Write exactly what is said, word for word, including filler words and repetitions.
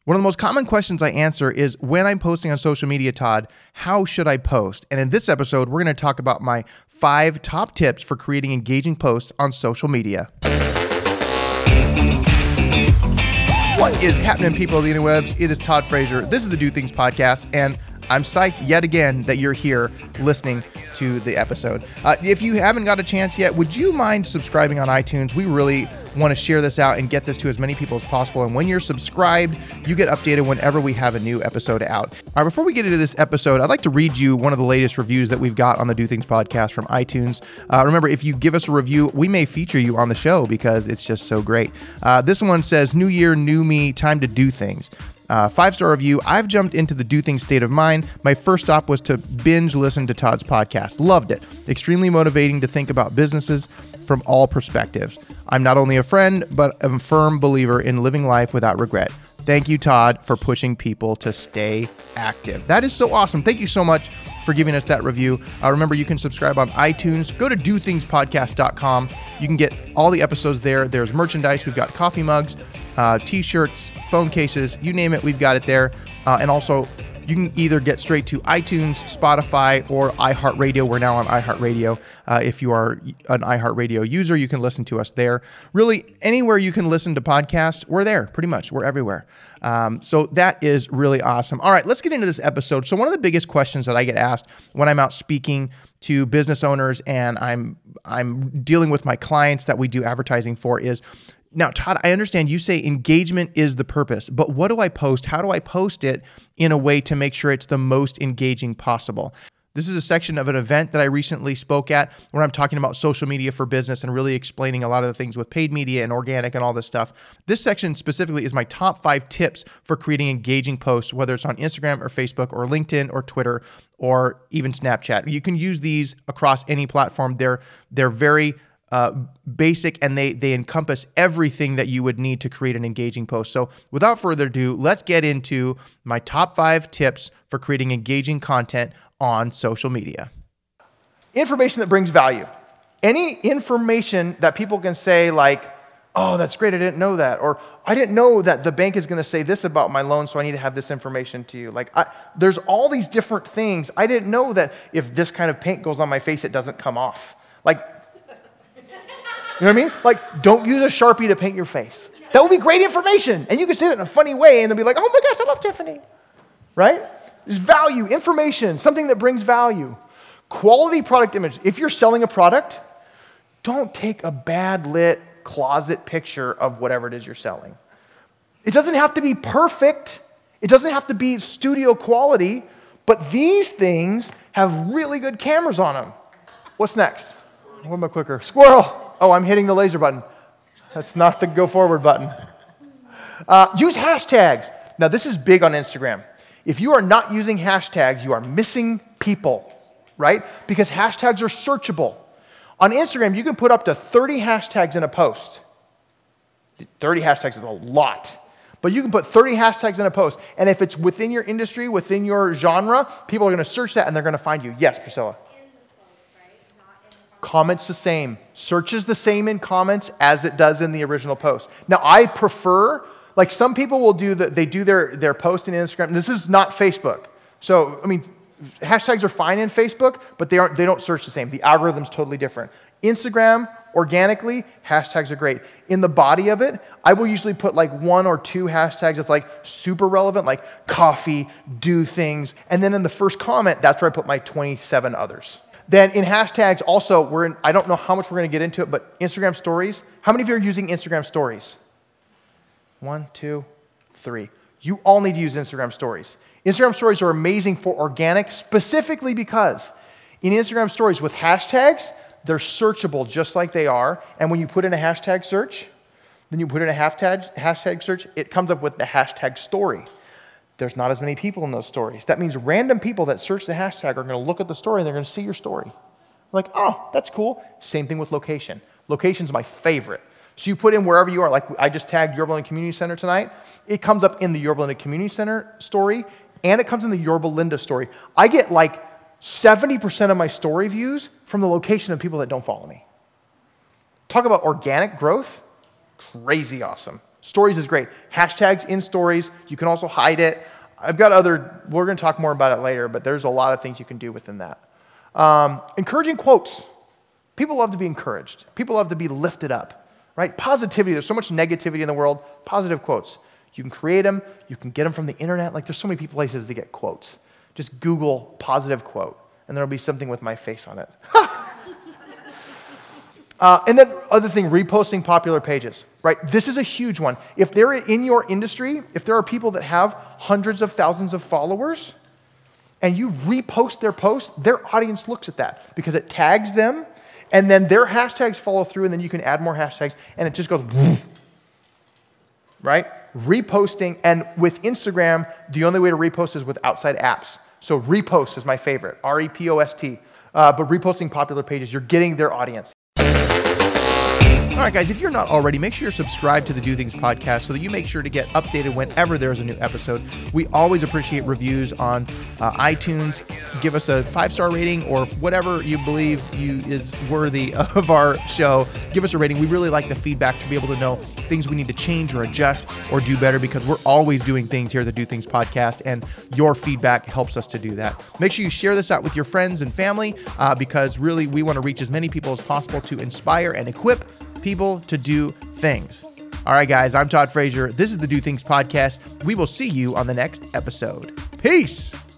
One of the most common questions I answer is, when I'm posting on social media, Todd, how should I post? And in this episode, we're going to talk about my five top tips for creating engaging posts on social media. What is happening, people of the interwebs? It is Todd Frazier. This is the Do Things Podcast, and I'm psyched yet again that you're here listening to the episode. Uh, if you haven't got a chance yet, would you mind subscribing on iTunes? We really want to share this out and get this to as many people as possible. And when you're subscribed, you get updated whenever we have a new episode out. All right, before we get into this episode, I'd like to read you one of the latest reviews that we've got on the Do Things Podcast from iTunes. Uh, remember, if you give us a review, we may feature you on the show because it's just so great. Uh, this one says, "New year, new me, time to do things." Uh, five-star review. "I've jumped into the do things state of mind. My first stop was to binge listen to Todd's podcast. Loved it. Extremely motivating to think about businesses from all perspectives. I'm not only a friend, but a firm believer in living life without regret. Thank you, Todd, for pushing people to stay active." That is so awesome. Thank you so much for giving us that review. Uh, remember, you can subscribe on iTunes. Go to do things podcast dot com. You can get all the episodes there. There's merchandise. We've got coffee mugs, uh, t-shirts, phone cases, you name it, we've got it there. Uh, and also, you can either get straight to iTunes, Spotify, or iHeartRadio. We're now on iHeartRadio. Uh, if you are an iHeartRadio user, you can listen to us there. Really, anywhere you can listen to podcasts, we're there, pretty much. We're everywhere. Um, so that is really awesome. All right, let's get into this episode. So one of the biggest questions that I get asked when I'm out speaking to business owners and I'm I'm dealing with my clients that we do advertising for is, now, Todd, I understand you say engagement is the purpose, but what do I post? How do I post it in a way to make sure it's the most engaging possible? This is a section of an event that I recently spoke at where I'm talking about social media for business and really explaining a lot of the things with paid media and organic and all this stuff. This section specifically is my top five tips for creating engaging posts, whether it's on Instagram or Facebook or LinkedIn or Twitter or even Snapchat. You can use these across any platform. They're, they're very Uh, basic, and they they encompass everything that you would need to create an engaging post. So without further ado, let's get into my top five tips for creating engaging content on social media. Information that brings value. Any information that people can say like, "Oh, that's great, I didn't know that," or "I didn't know that the bank is going to say this about my loan, so I need to have this information to you." Like, I, there's all these different things. I didn't know that if this kind of paint goes on my face, it doesn't come off. Like, you know what I mean? Like, don't use a Sharpie to paint your face. That would be great information. And you can say it in a funny way and they'll be like, "Oh my gosh, I love Tiffany." Right? There's value, information, something that brings value. Quality product image. If you're selling a product, don't take a bad lit closet picture of whatever it is you're selling. It doesn't have to be perfect. It doesn't have to be studio quality, but these things have really good cameras on them. What's next? What am I quicker? Squirrel. Oh, I'm hitting the laser button. That's not the go forward button. Uh, use hashtags. Now, this is big on Instagram. If you are not using hashtags, you are missing people, right? Because hashtags are searchable. On Instagram, you can put up to thirty hashtags in a post. thirty hashtags is a lot. But you can put thirty hashtags in a post. And if it's within your industry, within your genre, people are going to search that and they're going to find you. Yes, Priscilla. Comments the same. Search is the same in comments as it does in the original post. Now, I prefer, like some people will do, the, they do their, their post in Instagram. This is not Facebook. So, I mean, hashtags are fine in Facebook, but they aren't. They don't search the same. The algorithm's totally different. Instagram, organically, hashtags are great. In the body of it, I will usually put like one or two hashtags that's like super relevant, like coffee, do things. And then in the first comment, that's where I put my twenty-seven others. Then in hashtags, also, we're in, I don't know how much we're going to get into it, but Instagram stories. How many of you are using Instagram stories? One, two, three. You all need to use Instagram stories. Instagram stories are amazing for organic, specifically because in Instagram stories with hashtags, they're searchable just like they are. And when you put in a hashtag search, then you put in a hashtag, hashtag search, it comes up with the hashtag story. There's not as many people in those stories. That means random people that search the hashtag are going to look at the story and they're going to see your story. Like, oh, that's cool. Same thing with location. Location's my favorite. So you put in wherever you are. Like I just tagged Yorba Linda Community Center tonight. It comes up in the Yorba Linda Community Center story and it comes in the Yorba Linda story. I get like seventy percent of my story views from the location of people that don't follow me. Talk about organic growth. Crazy awesome. Stories is great. Hashtags in stories. You can also hide it. I've got other, we're going to talk more about it later, but there's a lot of things you can do within that. Um, encouraging quotes. People love to be encouraged. People love to be lifted up, right? Positivity. There's so much negativity in the world. Positive quotes. You can create them. You can get them from the internet. Like there's so many places to get quotes. Just Google positive quote, and there'll be something with my face on it. uh, and then other thing, reposting popular pages, right? This is a huge one. If they're in your industry, if there are people that have hundreds of thousands of followers, and you repost their post, their audience looks at that because it tags them, and then their hashtags follow through, and then you can add more hashtags, and it just goes, right? Reposting, and with Instagram, the only way to repost is with outside apps. So repost is my favorite, R E P O S T. Uh, but reposting popular pages, you're getting their audience. All right, guys, if you're not already, make sure you're subscribed to the Do Things podcast so that you make sure to get updated whenever there's a new episode. We always appreciate reviews on uh, iTunes. Give us a five-star rating or whatever you believe you is worthy of our show. Give us a rating. We really like the feedback to be able to know things we need to change or adjust or do better, because we're always doing things here at the Do Things podcast, and your feedback helps us to do that. Make sure you share this out with your friends and family uh, because really we want to reach as many people as possible to inspire and equip people to do things. All right, guys, I'm Todd Frazier. This is the Do Things podcast. We will see you on the next episode. Peace.